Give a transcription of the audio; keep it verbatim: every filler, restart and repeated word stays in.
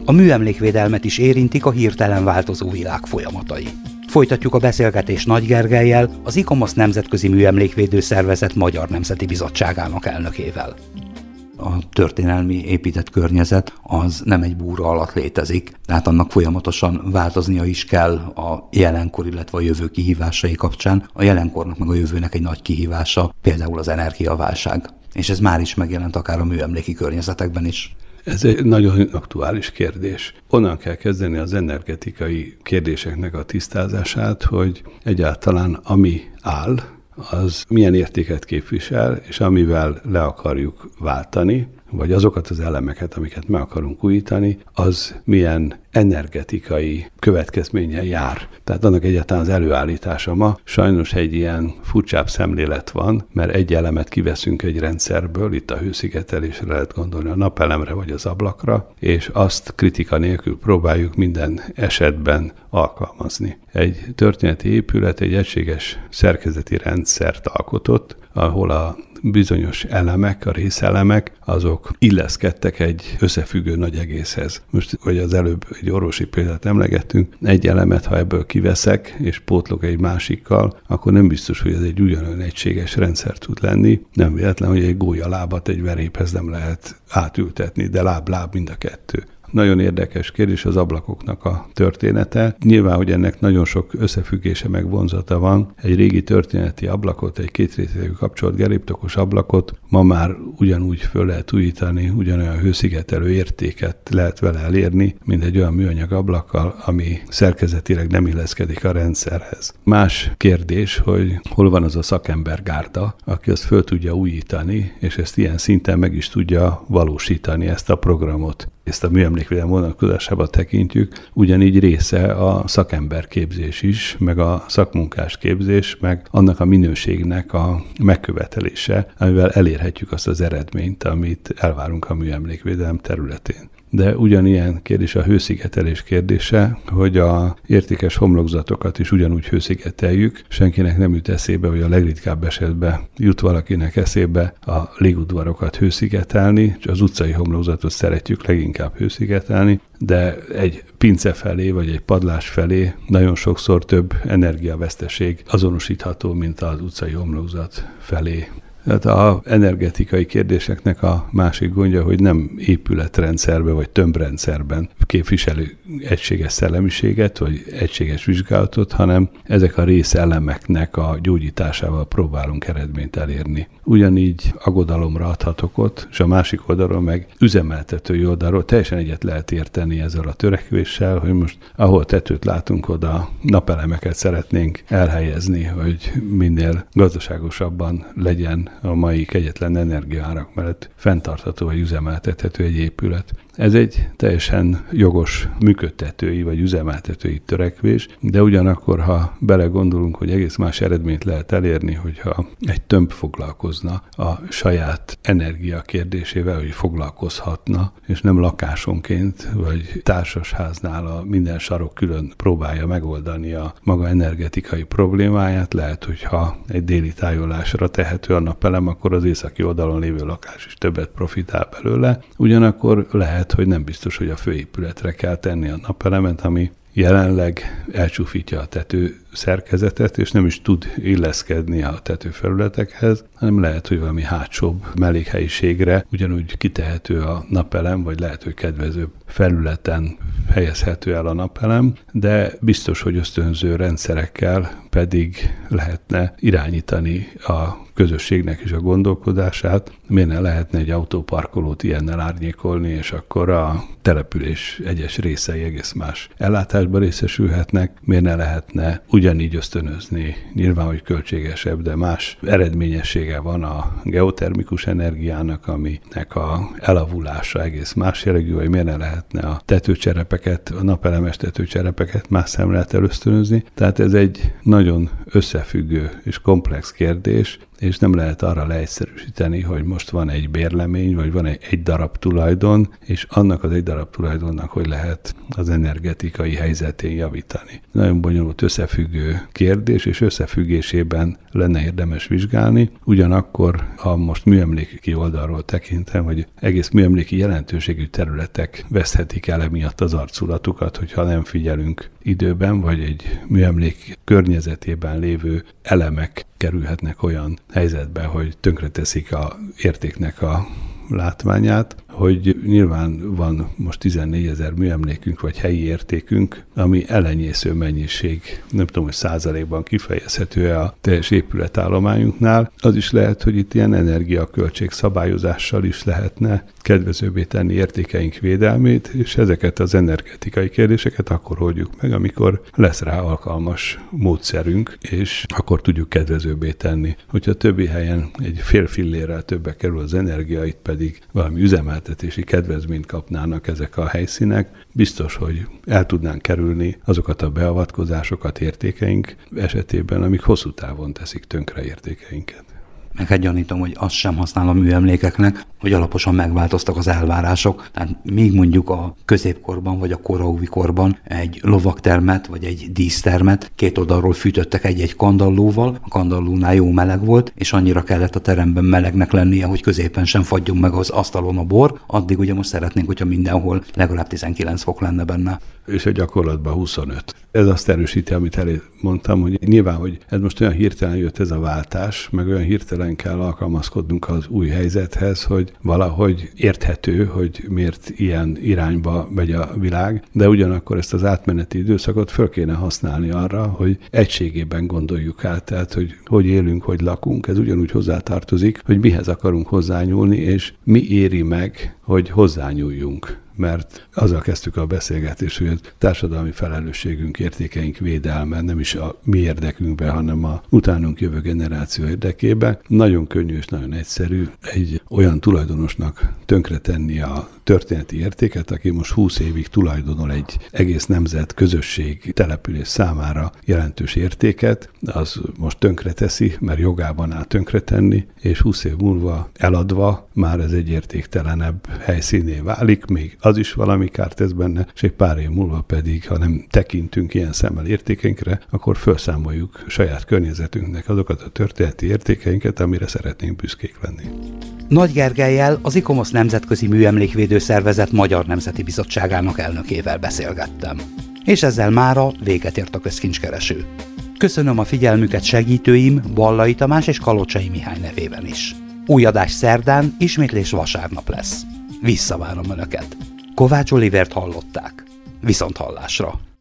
A műemlékvédelmet is érintik a hirtelen változó világ folyamatai. Folytatjuk a beszélgetést Nagy Gergellyel, az ICOMOS Nemzetközi Műemlékvédő Szervezet Magyar Nemzeti Bizottságának elnökével. A történelmi épített környezet az nem egy búra alatt létezik, tehát annak folyamatosan változnia is kell a jelenkor, illetve a jövő kihívásai kapcsán. A jelenkornak meg a jövőnek egy nagy kihívása, például az energiaválság. És ez már is megjelent akár a műemléki környezetekben is. Ez egy nagyon aktuális kérdés. Onnan kell kezdeni az energetikai kérdéseknek a tisztázását, hogy egyáltalán ami áll, az milyen értéket képvisel, és amivel le akarjuk váltani, vagy azokat az elemeket, amiket meg akarunk újítani, az milyen energetikai következménnyel jár. Tehát annak egyáltalán az előállítása ma sajnos egy ilyen furcsább szemlélet van, mert egy elemet kiveszünk egy rendszerből, itt a hőszigetelésre lehet gondolni, a napelemre vagy az ablakra, és azt kritika nélkül próbáljuk minden esetben alkalmazni. Egy történeti épület egy egységes szerkezeti rendszert alkotott, ahol a bizonyos elemek, a részelemek, azok illeszkedtek egy összefüggő nagy egészhez. Most, hogy az előbb egy orvosi példát emlegettünk, egy elemet, ha ebből kiveszek, és pótlok egy másikkal, akkor nem biztos, hogy ez egy ugyanolyan egységes rendszer tud lenni. Nem véletlen, hogy egy gólyalábat egy veréphez nem lehet átültetni, de láb-láb mind a kettő. Nagyon érdekes kérdés az ablakoknak a története. Nyilván, hogy ennek nagyon sok összefüggése meg vonzata van. Egy régi történeti ablakot, egy kétrétegű kapcsolt geréptokos ablakot ma már ugyanúgy föl lehet újítani, ugyanolyan hőszigetelő értéket lehet vele elérni, mint egy olyan műanyag ablakkal, ami szerkezetileg nem illeszkedik a rendszerhez. Más kérdés, hogy hol van az a szakembergárda, aki azt föl tudja újítani, és ezt ilyen szinten meg is tudja valósítani, ezt a programot. Ezt a műemlékvédelem vonatkozásába tekintjük, ugyanígy része a szakemberképzés is, meg a szakmunkás képzés, meg annak a minőségnek a megkövetelése, amivel elérhetjük azt az eredményt, amit elvárunk a műemlékvédelem területén. De ugyanilyen kérdés a hőszigetelés kérdése, hogy a értékes homlokzatokat is ugyanúgy hőszigeteljük. Senkinek nem jut eszébe, hogy a legritkább esetben jut valakinek eszébe a légudvarokat hőszigetelni, és az utcai homlokzatot szeretjük leginkább hőszigetelni, de egy pince felé, vagy egy padlás felé nagyon sokszor több energiaveszteség azonosítható, mint az utcai homlokzat felé. Tehát az energetikai kérdéseknek a másik gondja, hogy nem épületrendszerben vagy tömbrendszerben képviselő egységes szellemiséget vagy egységes vizsgálatot, hanem ezek a részelemeknek a gyógyításával próbálunk eredményt elérni. Ugyanígy aggodalomra adhatok ott, és a másik oldalról meg üzemeltetői oldalról teljesen egyet lehet érteni ezzel a törekvéssel, hogy most ahol tetőt látunk, oda napelemeket szeretnénk elhelyezni, hogy minél gazdaságosabban legyen a mai kegyetlen energiaárak mellett fenntartható vagy üzemeltethető egy épület. Ez egy teljesen jogos működtetői vagy üzemeltetői törekvés, de ugyanakkor, ha belegondolunk, hogy egész más eredményt lehet elérni, hogyha egy tömb foglalkozna a saját energia kérdésével, hogy foglalkozhatna, és nem lakásonként vagy társasháznál a minden sarok külön próbálja megoldani a maga energetikai problémáját, lehet, hogyha egy déli tájolásra tehető a napelem, akkor az északi oldalon lévő lakás is többet profitál belőle. Ugyanakkor lehet, hogy nem biztos, hogy a főépületre kell tenni a napelemet, ami jelenleg elcsúfítja a tető szerkezetet, és nem is tud illeszkedni a tetőfelületekhez, hanem lehet, hogy valami hátsóbb mellékhelyiségre ugyanúgy kitehető a napelem, vagy lehet, hogy kedvezőbb felületen helyezhető el a napelem, de biztos, hogy ösztönző rendszerekkel pedig lehetne irányítani a közösségnek is a gondolkodását, miért ne lehetne egy autóparkolót ilyennel árnyékolni, és akkor a település egyes részei egész más ellátásba részesülhetnek, miért ne lehetne ugyanígy ösztönözni, nyilván, hogy költségesebb, de más eredményessége van a geotermikus energiának, aminek a elavulása egész más jellegű, vagy miért ne lehetne a tetőcserepeket, a napelemes tetőcserepeket más szemlélettel ösztönözni. Tehát ez egy nagyon összefüggő és komplex kérdés, és nem lehet arra leegyszerűsíteni, hogy most van egy bérlemény, vagy van egy, egy darab tulajdon, és annak az egy darab tulajdonnak hogy lehet az energetikai helyzetén javítani. Nagyon bonyolult összefüggő kérdés, és összefüggésében lenne érdemes vizsgálni. Ugyanakkor, ha most műemléki oldalról tekintem, hogy egész műemléki jelentőségű területek veszthetik el emiatt az arculatukat, hogyha nem figyelünk időben, vagy egy műemlék környezetében lévő elemek kerülhetnek olyan helyzetbe, hogy tönkreteszik a értéknek a látványát, hogy nyilván van most tizennégyezer műemlékünk, vagy helyi értékünk, ami elenyésző mennyiség, nem tudom, hogy százalékban kifejezhető-e a teljes épületállományunknál. Az is lehet, hogy itt ilyen energiaköltség szabályozással is lehetne kedvezőbbé tenni értékeink védelmét, és ezeket az energetikai kérdéseket akkor oldjuk meg, amikor lesz rá alkalmas módszerünk, és akkor tudjuk kedvezőbbé tenni. Hogyha többi helyen egy fél fillérrel többe kerül az energia, itt pedig valami üzemeltetési kedvezményt kapnának ezek a helyszínek, biztos, hogy el tudnánk kerülni azokat a beavatkozásokat értékeink esetében, amik hosszú távon teszik tönkre értékeinket. Meg hát gyanítom, hogy azt sem használ a műemlékeknek, hogy alaposan megváltoztak az elvárások. Tehát még mondjuk a középkorban vagy a koraúj korban egy lovagtermet vagy egy dísztermet két oldalról fűtöttek egy-egy kandallóval, a kandallónál jó meleg volt, és annyira kellett a teremben melegnek lennie, hogy középen sem fagyjon meg az asztalon a bor. Addig ugye most szeretnénk, hogyha mindenhol legalább tizenkilenc fok lenne benne. És a gyakorlatban huszonöt. Ez azt erősíti, amit elé mondtam, hogy nyilván, hogy ez most olyan hirtelen jött ez a váltás, meg olyan hirtelen kell alkalmazkodnunk az új helyzethez, hogy valahogy érthető, hogy miért ilyen irányba megy a világ, de ugyanakkor ezt az átmeneti időszakot föl kéne használni arra, hogy egységében gondoljuk át, tehát hogy hogy élünk, hogy lakunk, ez ugyanúgy hozzátartozik, hogy mihez akarunk hozzányúlni, és mi éri meg, hogy hozzányúljunk. Mert azzal kezdtük a beszélgetést, hogy a társadalmi felelősségünk, értékeink védelme nem is a mi érdekünkben, hanem a utánunk jövő generáció érdekében. Nagyon könnyű és nagyon egyszerű egy olyan tulajdonosnak tönkretenni a történeti értéket, aki most húsz évig tulajdonol egy egész nemzet, közösség, település számára jelentős értéket, az most tönkreteszi, mert jogában áll tönkretenni, és húsz év múlva eladva már ez egy értéktelenebb helyszíné válik, még az is valami kárt tesz benne, és egy pár év múlva pedig, ha nem tekintünk ilyen szemmel értékeinkre, akkor felszámoljuk saját környezetünknek azokat a történeti értékeinket, amire szeretnénk büszkék lenni. Nagy Gergellyel, az ICOMOS Nemzetközi Műemlékvédő Szervezet Magyar Nemzeti Bizottságának elnökével beszélgettem. És ezzel mára véget ért a Közkincskereső. Köszönöm a figyelmüket segítőim, Ballai Tamás és Kalocsai Mihály nevében is. Új adás szerdán, ismétlés vasárnap lesz. Visszavárom Önöket. Kovács Olivert hallották. Viszonthallásra.